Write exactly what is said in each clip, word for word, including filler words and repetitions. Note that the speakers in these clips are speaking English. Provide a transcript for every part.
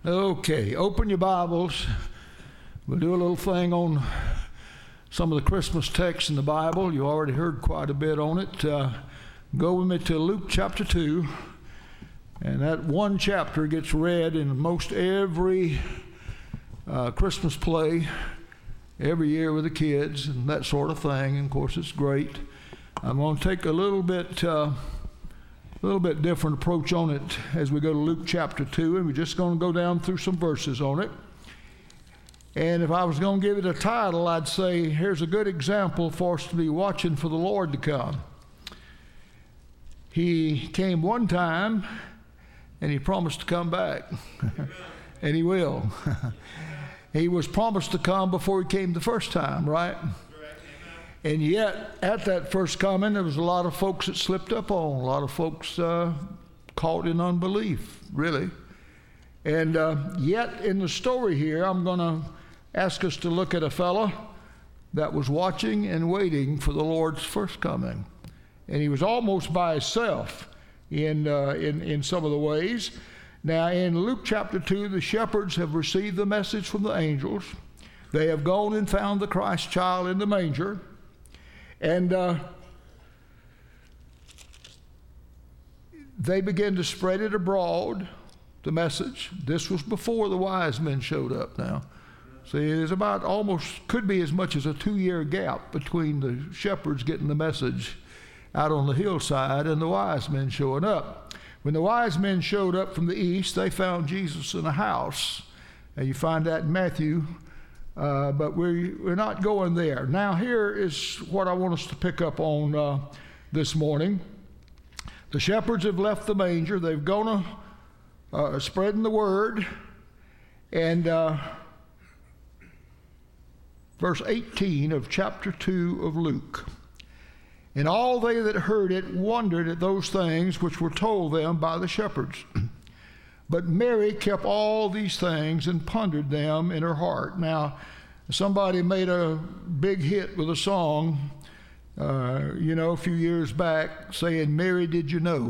Okay, open your Bibles. We'll do a little thing on some of the Christmas texts in the Bible. You already heard quite a bit on it. Uh, go with me to Luke chapter two. And that one chapter gets read in most every uh, Christmas play every year with the kids and that sort of thing. And of course, it's great. I'm going to take a little bit... Uh, A little bit different approach on it as we go to Luke chapter two, and we're just going to go down through some verses on it. And if I was going to give it a title, I'd say, here's a good example for us to be watching for the Lord to come. He came one time, and he promised to come back. And he will. He was promised to come before he came the first time, right? And yet, at that first coming, there was a lot of folks that slipped up on, a lot of folks uh, caught in unbelief, really. And uh, yet, in the story here, I'm going to ask us to look at a fellow that was watching and waiting for the Lord's first coming. And he was almost by himself in, uh, in, in some of the ways. Now, in Luke chapter two, the shepherds have received the message from the angels. They have gone and found the Christ child in the manger. And uh, they began to spread it abroad, the message. This was before the wise men showed up now. See, there's about almost, could be as much as a two-year gap between the shepherds getting the message out on the hillside and the wise men showing up. When the wise men showed up from the east, they found Jesus in a house. And you find that in Matthew. Uh, but we, we're not going there. Now, here is what I want us to pick up on uh, this morning. The shepherds have left the manger. They've gone uh, uh, spreading the word. And uh, verse eighteen of chapter two of Luke. And all they that heard it wondered at those things which were told them by the shepherds. But Mary kept all these things and pondered them in her heart. Now, somebody made a big hit with a song, uh, you know, a few years back saying, "Mary, did you know?"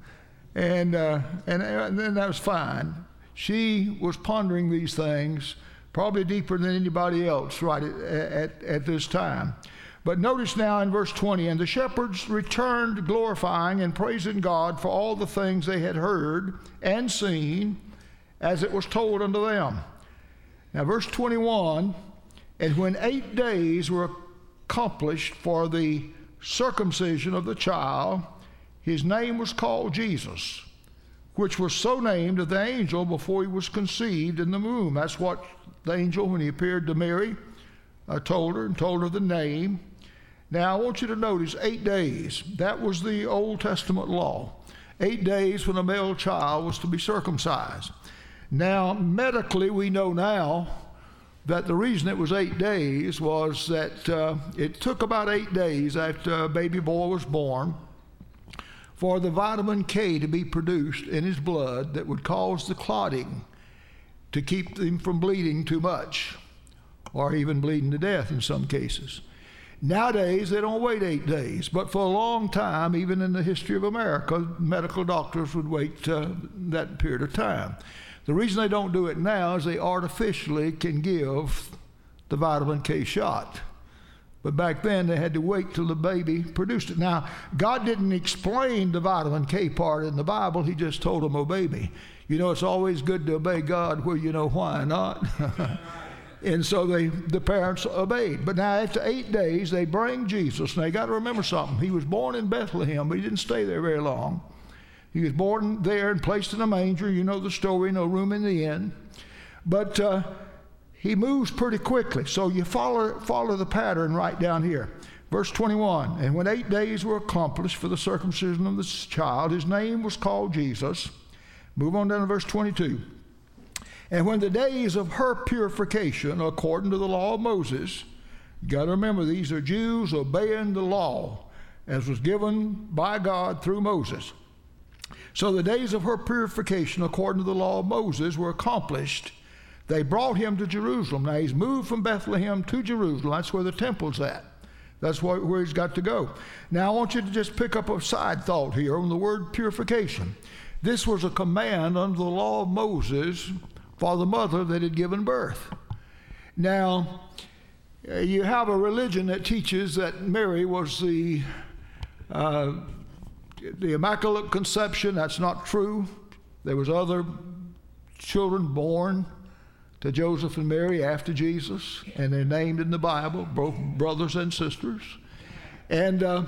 And, uh, and, and then that was fine. She was pondering these things probably deeper than anybody else right at, at, at this time. But notice now in verse twenty, and the shepherds returned glorifying and praising God for all the things they had heard and seen as it was told unto them. Now verse twenty-one, and when eight days were accomplished for the circumcision of the child, his name was called Jesus, which was so named of the angel before he was conceived in the womb. That's what the angel, when he appeared to Mary, uh, told her and told her the name. Now, I want you to notice eight days. That was the Old Testament law. Eight days when a male child was to be circumcised. Now, medically, we know now that the reason it was eight days was that uh, it took about eight days after a baby boy was born for the vitamin K to be produced in his blood that would cause the clotting to keep him from bleeding too much, or even bleeding to death in some cases. Nowadays, they don't wait eight days, but for a long time, even in the history of America, medical doctors would wait uh, that period of time. The reason they don't do it now is they artificially can give the vitamin K shot. But back then, they had to wait till the baby produced it. Now, God didn't explain the vitamin K part in the Bible. He just told them, obey me. You know, it's always good to obey God where you know why not. And so they, the parents obeyed. But now after eight days, they bring Jesus. Now you got to remember something. He was born in Bethlehem, but he didn't stay there very long. He was born there and placed in a manger. You know the story, no room in the inn. But uh, he moves pretty quickly. So you follow, follow the pattern right down here. Verse twenty-one, and when eight days were accomplished for the circumcision of this child, his name was called Jesus. Move on down to verse twenty-two. And when the days of her purification, according to the law of Moses, you got to remember these are Jews obeying the law as was given by God through Moses. So the days of her purification, according to the law of Moses, were accomplished. They brought him to Jerusalem. Now he's moved from Bethlehem to Jerusalem. That's where the temple's at. That's where, where he's got to go. Now I want you to just pick up a side thought here on the word purification. This was a command under the law of Moses for the mother that had given birth. Now, you have a religion that teaches that Mary was the uh, the Immaculate Conception. That's not true. There was other children born to Joseph and Mary after Jesus, and they're named in the Bible, both brothers and sisters. And uh,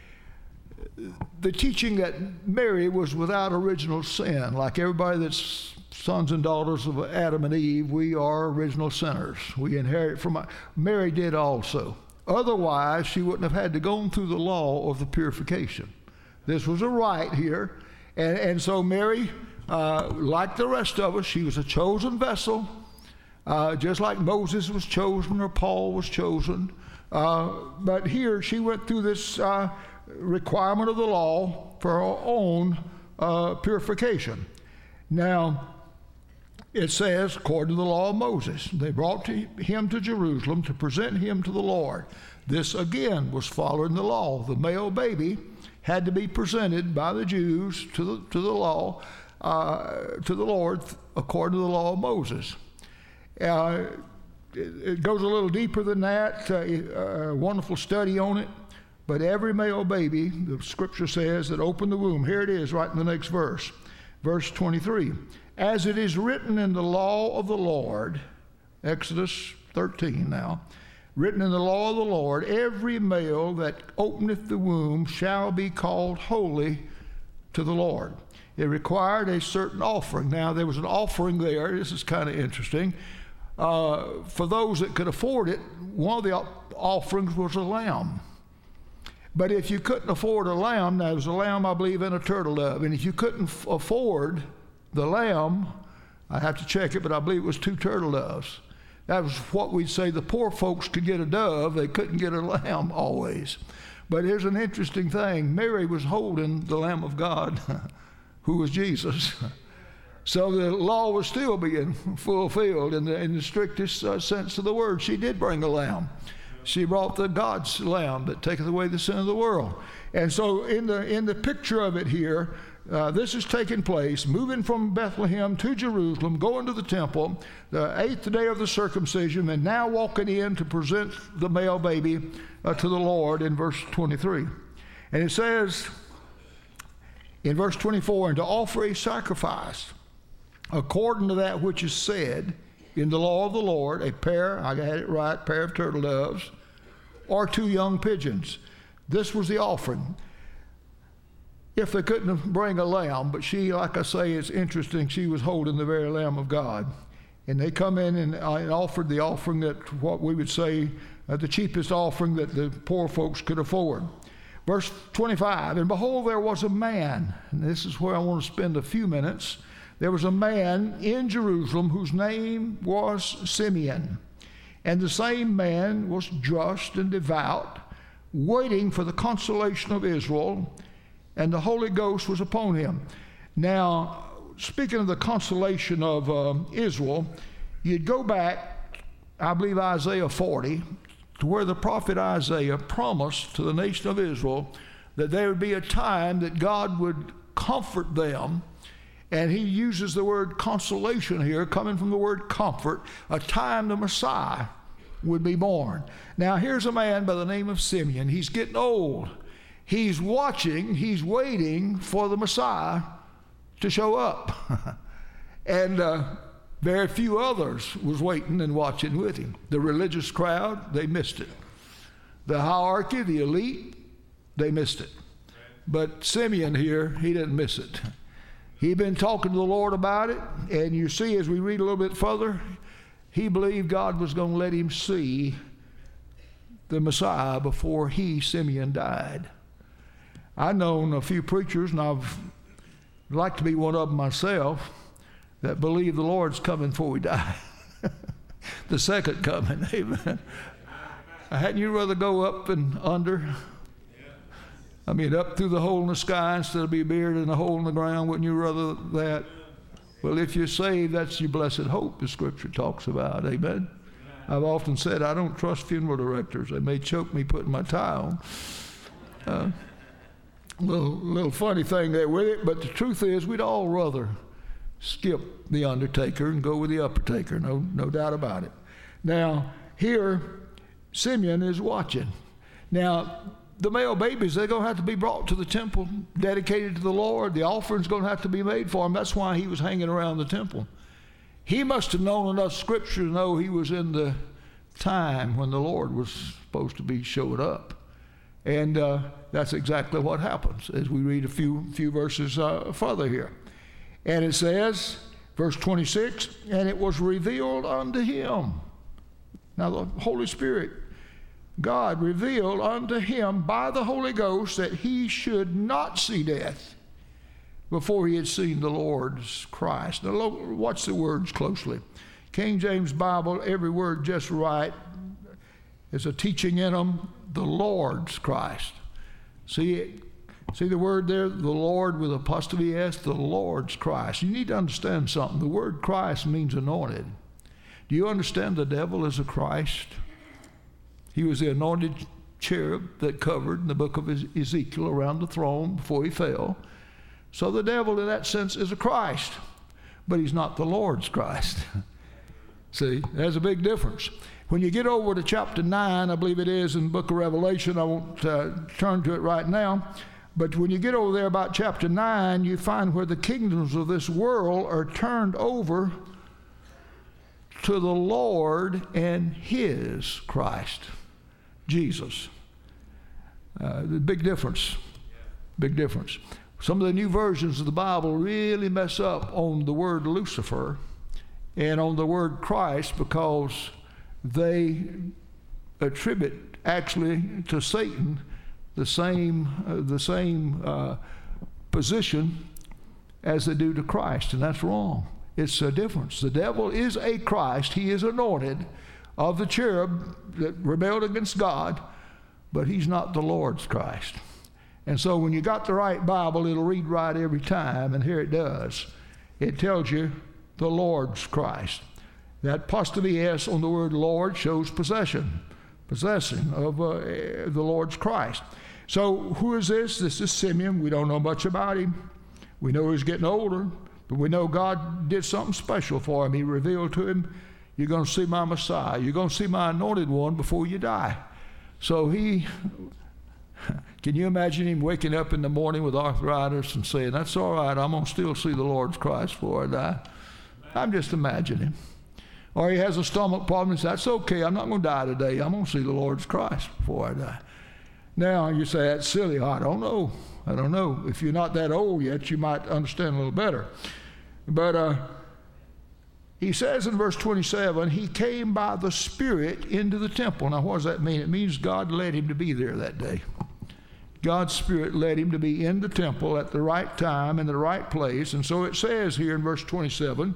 the teaching that Mary was without original sin, like everybody that's sons and daughters of Adam and Eve, we are original sinners. We inherit from Mary did also. Otherwise, she wouldn't have had to go through the law of the purification. This was a rite here, and and so Mary, uh, like the rest of us, she was a chosen vessel. Uh, just like Moses was chosen or Paul was chosen. Uh, but here she went through this uh, requirement of the law for her own uh, purification. Now, it says, according to the law of Moses, they brought to him to Jerusalem to present him to the Lord. This again was following the law. The male baby had to be presented by the Jews to the, to the law, uh, to the Lord, according to the law of Moses. Uh, it, it goes a little deeper than that, uh, a wonderful study on it. But every male baby, the scripture says, that opened the womb, here it is right in the next verse, verse twenty-three. As it is written in the law of the Lord, Exodus thirteen now, written in the law of the Lord, every male that openeth the womb shall be called holy to the Lord. It required a certain offering. Now, there was an offering there. This is kind of interesting. Uh, for those that could afford it, one of the offerings was a lamb. But if you couldn't afford a lamb, now there was a lamb, I believe, and a turtle dove. And if you couldn't f- afford the lamb, I have to check it, but I believe it was two turtle doves. That was what we'd say the poor folks could get a dove. They couldn't get a lamb always. But here's an interesting thing. Mary was holding the Lamb of God, who was Jesus. So the law was still being fulfilled in the, in the strictest uh, sense of the word. She did bring a lamb. She brought the God's lamb that taketh away the sin of the world. And so in the in the picture of it here, uh, this is taking place, moving from Bethlehem to Jerusalem, going to the temple, the eighth day of the circumcision, and now walking in to present the male baby uh, to the Lord in verse twenty-three. And it says in verse twenty-four, and to offer a sacrifice according to that which is said in the law of the Lord, a pair, I had it right, pair of turtle doves, or two young pigeons. This was the offering. If they couldn't bring a lamb, but she, like I say, it's interesting, she was holding the very Lamb of God. And they come in and, uh, and offered the offering that, what we would say, uh, the cheapest offering that the poor folks could afford. Verse twenty-five, and behold, there was a man, and this is where I want to spend a few minutes. There was a man in Jerusalem whose name was Simeon. And the same man was just and devout, waiting for the consolation of Israel, and the Holy Ghost was upon him. Now, speaking of the consolation of uh, Israel, you'd go back, I believe, Isaiah forty, to where the prophet Isaiah promised to the nation of Israel that there would be a time that God would comfort them. And he uses the word consolation here, coming from the word comfort, a time the Messiah would be born. Now, here's a man by the name of Simeon. He's getting old. He's watching, he's waiting for the Messiah to show up. and uh, very few others was waiting and watching with him. The religious crowd, they missed it. The hierarchy, the elite, they missed it. But Simeon here, he didn't miss it. He'd been talking to the Lord about it, and you see as we read a little bit further, he believed God was going to let him see the Messiah before he, Simeon, died. I've known a few preachers, and I've like to be one of them myself, that believe the Lord's coming before we die. The second coming, amen. Hadn't you rather go up and under? I mean, up through the hole in the sky instead of be buried in a hole in the ground. Wouldn't you rather that? Well, if you're saved, that's your blessed hope, the Scripture talks about. Amen? I've often said I don't trust funeral directors. They may choke me putting my tie on. Uh, little, little funny thing there with it, but the truth is we'd all rather skip the undertaker and go with the upper taker, no, no doubt about it. Now, here, Simeon is watching. Now, the male babies, they're going to have to be brought to the temple, dedicated to the Lord. The offering's going to have to be made for them. That's why he was hanging around the temple. He must have known enough Scripture to know he was in the time when the Lord was supposed to be showed up. And uh, that's exactly what happens as we read a few, few verses uh, further here. And it says, verse twenty-six, and it was revealed unto him. Now the Holy Spirit, God revealed unto him by the Holy Ghost that he should not see death before he had seen the Lord's Christ. Now watch the words closely. King James Bible, every word just right. There's a teaching in them, the Lord's Christ. See, see the word there, the Lord with apostrophe S, the Lord's Christ. You need to understand something. The word Christ means anointed. Do you understand the devil is a Christ? He was the anointed cherub that covered in the book of Ezekiel around the throne before he fell. So the devil in that sense is a Christ, but he's not the Lord's Christ. See, there's a big difference. When you get over to chapter nine, I believe it is in the book of Revelation, I won't uh, turn to it right now, but when you get over there about chapter nine, you find where the kingdoms of this world are turned over to the Lord and his Christ, Jesus. Uh, the big difference, big difference. Some of the new versions of the Bible really mess up on the word Lucifer and on the word Christ because they attribute actually to Satan the same uh, the same uh, position as they do to Christ, and that's wrong. It's a difference. The devil is a Christ. He is anointed of the cherub that rebelled against God, but he's not the Lord's Christ. And so when you got the right Bible, it'll read right every time, and here it does. It tells you the Lord's Christ. That apostrophe S on the word Lord shows possession, possessing of uh, the Lord's Christ. So who is this? This is Simeon. We don't know much about him. We know he's getting older, but we know God did something special for him. He revealed to him, you're going to see my Messiah. You're going to see my anointed one before you die. So he, can you imagine him waking up in the morning with arthritis and saying, that's all right, I'm going to still see the Lord's Christ before I die? I'm just imagining. Or he has a stomach problem and says, that's okay, I'm not going to die today. I'm going to see the Lord's Christ before I die. Now, you say, that's silly. I don't know. I don't know. If you're not that old yet, you might understand a little better. But uh, he says in verse twenty-seven, he came by the Spirit into the temple. Now, what does that mean? It means God led him to be there that day. God's Spirit led him to be in the temple at the right time, in the right place. And so it says here in verse twenty-seven,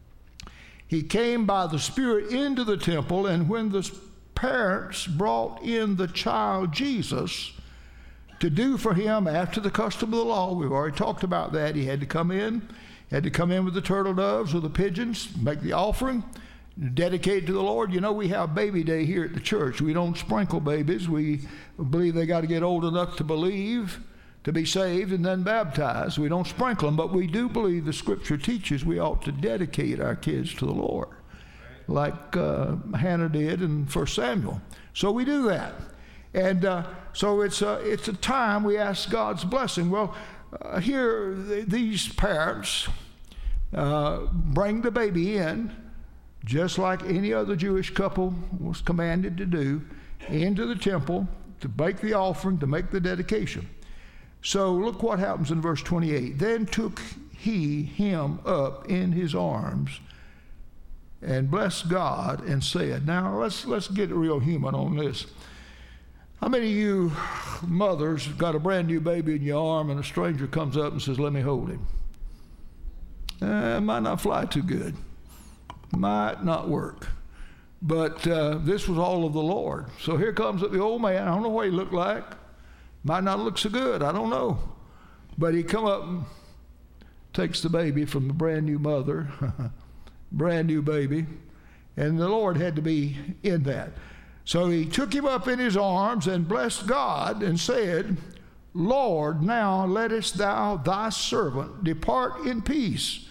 he came by the Spirit into the temple, and when the parents brought in the child Jesus to do for him after the custom of the law, we've already talked about that. He had to come in, he had to come in with the turtle doves or the pigeons, make the offering, dedicate to the Lord. You know, we have baby day here at the church. We don't sprinkle babies. We believe they got to get old enough to believe, to be saved, and then baptized. We don't sprinkle them, but we do believe the Scripture teaches we ought to dedicate our kids to the Lord, like uh, Hannah did in First Samuel. So we do that. And uh, so it's a, it's a time we ask God's blessing. Well, uh, here th- these parents uh, bring the baby in, just like any other Jewish couple was commanded to do, into the temple to make the offering, to make the dedication. So look what happens in verse twenty-eight. Then took he him up in his arms and blessed God and said, now let's let's get real human on this. How many of you mothers got a brand new baby in your arm and a stranger comes up and says, let me hold him? Uh, it might not fly too good. Might not work. But uh, this was all of the Lord. So here comes the old man. I don't know what he looked like. Might not look so good. I don't know. But he come up and takes the baby from the brand new mother, brand new baby, and the Lord had to be in that. So he took him up in his arms and blessed God and said, Lord, now lettest thou thy servant depart in peace,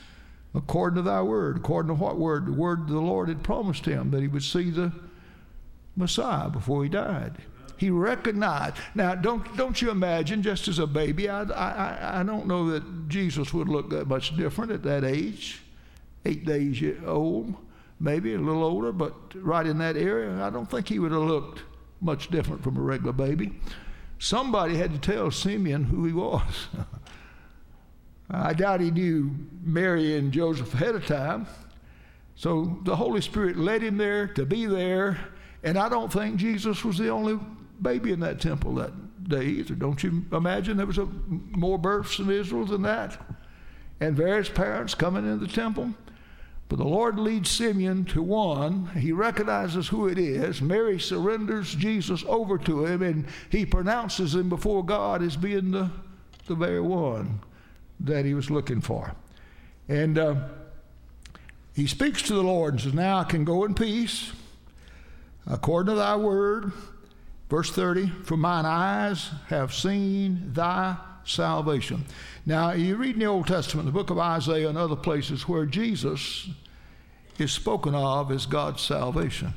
according to thy word. According to what word? The word the Lord had promised him, that he would see the Messiah before he died. He recognized. Now, don't don't you imagine, just as a baby, I, I, I don't know that Jesus would look that much different at that age, eight days old, maybe a little older, but right in that area, I don't think he would have looked much different from a regular baby. Somebody had to tell Simeon who he was. I doubt he knew Mary and Joseph ahead of time. So the Holy Spirit led him there to be there, and I don't think Jesus was the only baby in that temple that day either. Don't you imagine there was a, more births in Israel than that? And various parents coming into the temple. But the Lord leads Simeon to one. He recognizes who it is. Mary surrenders Jesus over to him, and he pronounces him before God as being the, the very one that he was looking for. And uh, he speaks to the Lord and says, now I can go in peace, according to thy word. Verse thirty, for mine eyes have seen thy salvation. Now, you read in the Old Testament, the book of Isaiah and other places where Jesus is spoken of as God's salvation.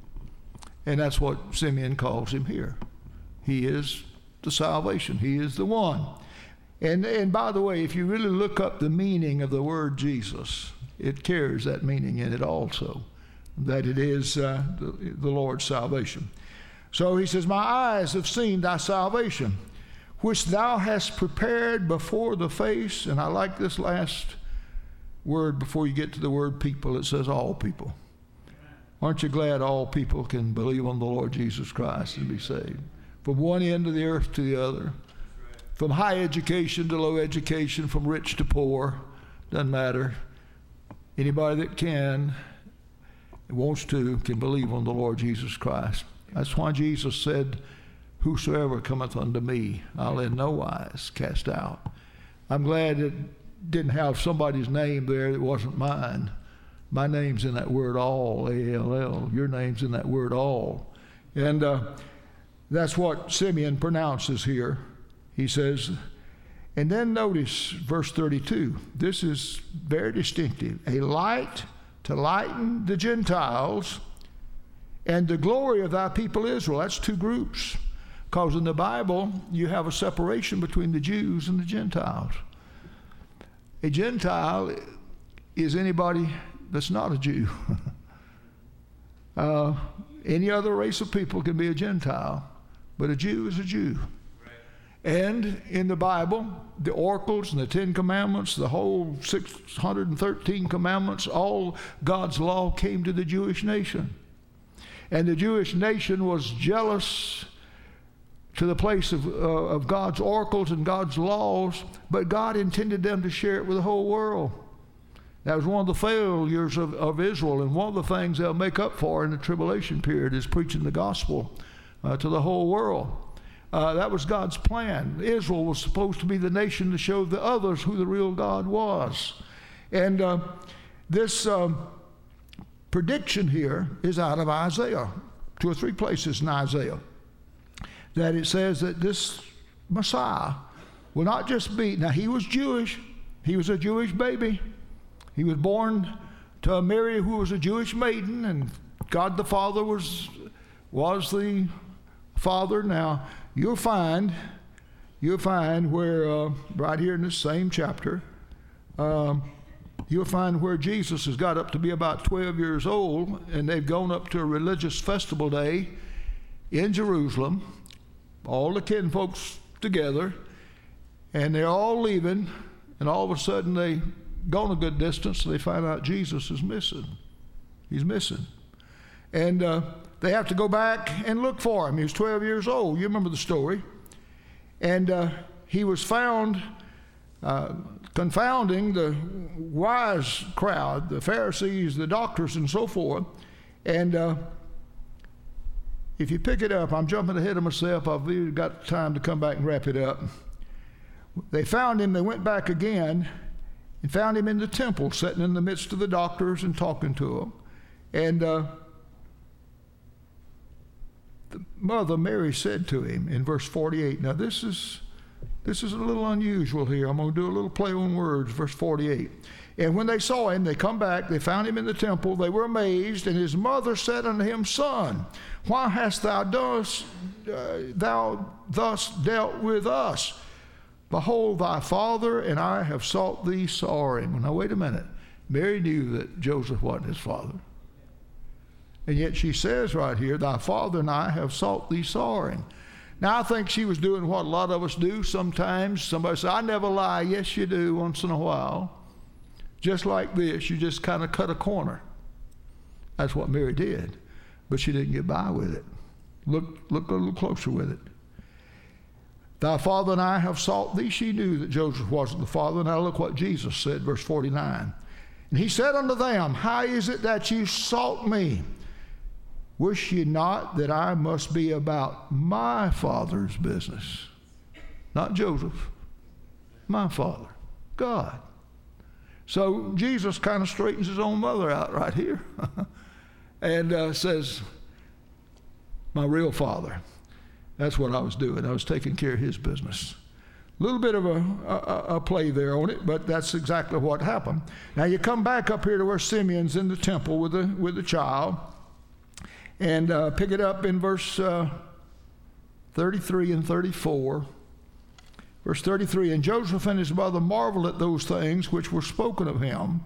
And that's what Simeon calls him here. He is the salvation. He is the one. And, and by the way, if you really look up the meaning of the word Jesus, it carries that meaning in it also, that it is uh, the, the Lord's salvation. So he says, my eyes have seen thy salvation, which thou hast prepared before the face. And I like this last word before you get to the word people. It says all people. Aren't you glad all people can believe on the Lord Jesus Christ and be saved? From one end of the earth to the other. From high education to low education, from rich to poor. Doesn't matter. Anybody that can, wants to, can believe on the Lord Jesus Christ. That's why Jesus said, whosoever cometh unto me, I'll in no wise cast out. I'm glad it didn't have somebody's name there that wasn't mine. My name's in that word all, A L L. Your name's in that word all. And uh, that's what Simeon pronounces here. He says, and then notice verse thirty-two. This is very distinctive. A light to lighten the Gentiles, and the glory of thy people Israel. That's two groups. Because in the Bible, you have a separation between the Jews and the Gentiles. A Gentile is anybody that's not a Jew. uh, any other race of people can be a Gentile, but a Jew is a Jew. And in the Bible, the oracles and the Ten Commandments, the whole six hundred thirteen commandments, all God's law came to the Jewish nation. And the Jewish nation was jealous to the place of, uh, of God's oracles and God's laws, but God intended them to share it with the whole world. That was one of the failures of, of Israel, and one of the things they'll make up for in the tribulation period is preaching the gospel uh, to the whole world. Uh, that was God's plan. Israel was supposed to be the nation to show the others who the real God was. And uh, this um, prediction here is out of Isaiah, two or three places in Isaiah, that it says that this Messiah will not just be, now he was Jewish, he was a Jewish baby. He was born to a Mary who was a Jewish maiden, and God the Father was, was the Father. Now, you'll find, you'll find where, uh, right here in this same chapter, um, you'll find where Jesus has got up to be about twelve years old, and they've gone up to a religious festival day in Jerusalem, all the kinfolks together, and they're all leaving, and all of a sudden they gone a good distance, they find out Jesus is missing. He's missing. And uh, they have to go back and look for him. He was twelve years old. You remember the story. And uh, he was found uh, confounding the wise crowd, the Pharisees, the doctors, and so forth. And uh, if you pick it up, I'm jumping ahead of myself. I've got time to come back and wrap it up. They found him. They went back again and found him in the temple, sitting in the midst of the doctors and talking to them. And uh, the mother Mary said to him in verse forty-eight, now this is this is a little unusual here. I'm going to do a little play on words, verse forty-eight. And when they saw him, they come back, they found him in the temple, they were amazed, and his mother said unto him, Son, why hast thou thus, uh, thou thus dealt with us? Behold, thy father and I have sought thee sorrowing. Now wait a minute. Mary knew that Joseph wasn't his father. And yet she says right here, thy father and I have sought thee sorrowing. Now I think she was doing what a lot of us do sometimes. Somebody says, I never lie. Yes, you do once in a while. Just like this, you just kind of cut a corner. That's what Mary did. But she didn't get by with it. Look, look a little closer with it. Thy father and I have sought thee. She knew that Joseph wasn't the father. Now look what Jesus said, verse forty-nine. And he said unto them, How is it that you sought me? Wish ye not that I must be about my Father's business? Not Joseph, my Father, God. So Jesus kind of straightens his own mother out right here and uh, says, my real father. That's what I was doing. I was taking care of his business. A little bit of a, a, a play there on it, but that's exactly what happened. Now you come back up here to where Simeon's in the temple with the, with the child, and uh, pick it up in verse uh, thirty-three and thirty-four. Verse thirty-three, and Joseph and his mother marveled at those things which were spoken of him,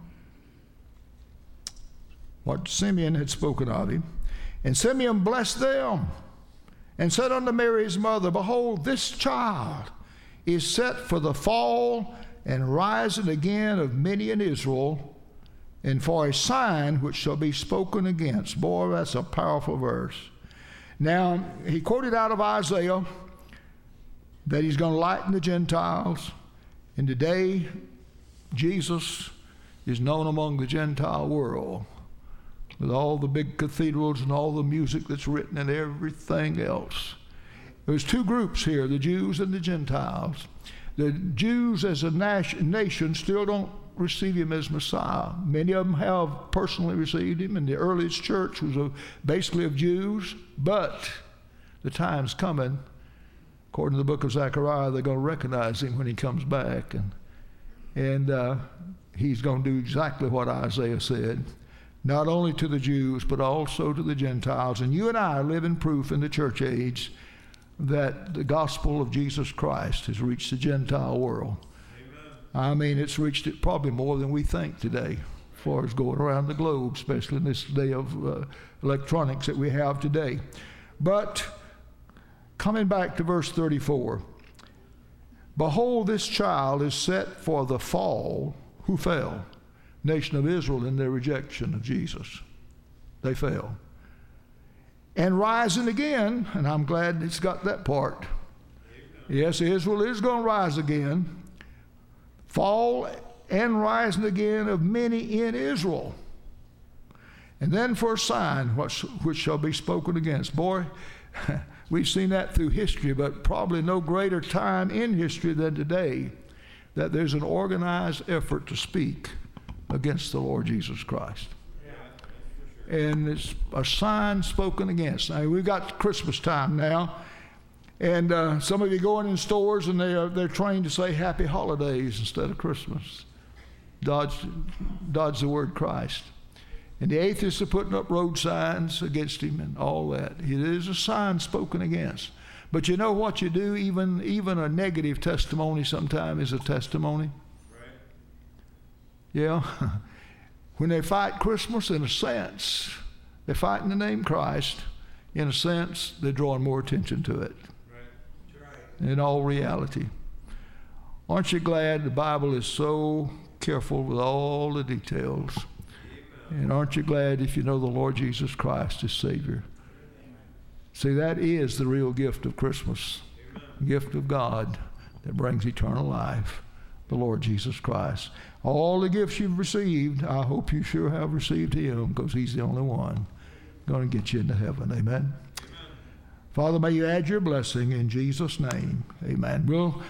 what Simeon had spoken of him. And Simeon blessed them and said unto Mary his mother, Behold, this child is set for the fall and rising again of many in Israel, and for a sign which shall be spoken against. Boy, that's a powerful verse. Now, he quoted out of Isaiah that he's going to lighten the Gentiles. And today, Jesus is known among the Gentile world with all the big cathedrals and all the music that's written and everything else. There's two groups here, the Jews and the Gentiles. The Jews as a nation still don't receive him as Messiah. Many of them have personally received him, and the earliest church was of, basically of Jews, but the time's coming. According to the book of Zechariah, they're going to recognize him when he comes back. And, and uh, he's going to do exactly what Isaiah said, not only to the Jews, but also to the Gentiles. And you and I are living proof in the church age that the gospel of Jesus Christ has reached the Gentile world. Amen. I mean, it's reached it probably more than we think today, as far as going around the globe, especially in this day of uh, electronics that we have today. But coming back to verse thirty-four, behold, this child is set for the fall. Who fell? Nation of Israel in their rejection of Jesus. They fell. And rising again, and I'm glad it's got that part. Amen. Yes, Israel is going to rise again. Fall and rising again of many in Israel. And then for a sign which, which shall be spoken against. Boy, we've seen that through history, but probably no greater time in history than today that there's an organized effort to speak against the Lord Jesus Christ. And it's a sign spoken against. Now, we've got Christmas time now, and uh, some of you going in stores and they are, they're trained to say happy holidays instead of Christmas. Dodge, dodge the word Christ. And the atheists are putting up road signs against him and all that. It is a sign spoken against. But you know what you do? Even, even a negative testimony sometimes is a testimony. Right. Yeah. When they fight Christmas, in a sense, they fight in the name Christ. In a sense, they're drawing more attention to it. Right. Right. In all reality. Aren't you glad the Bible is so careful with all the details? Amen. And aren't you glad if you know the Lord Jesus Christ as Savior? Amen. See, that is the real gift of Christmas. Amen. Gift of God that brings eternal life. The Lord Jesus Christ. All the gifts you've received, I hope you sure have received him, because he's the only one going to get you into heaven. Amen. Amen. Father, may you add your blessing in Jesus' name. Amen. We'll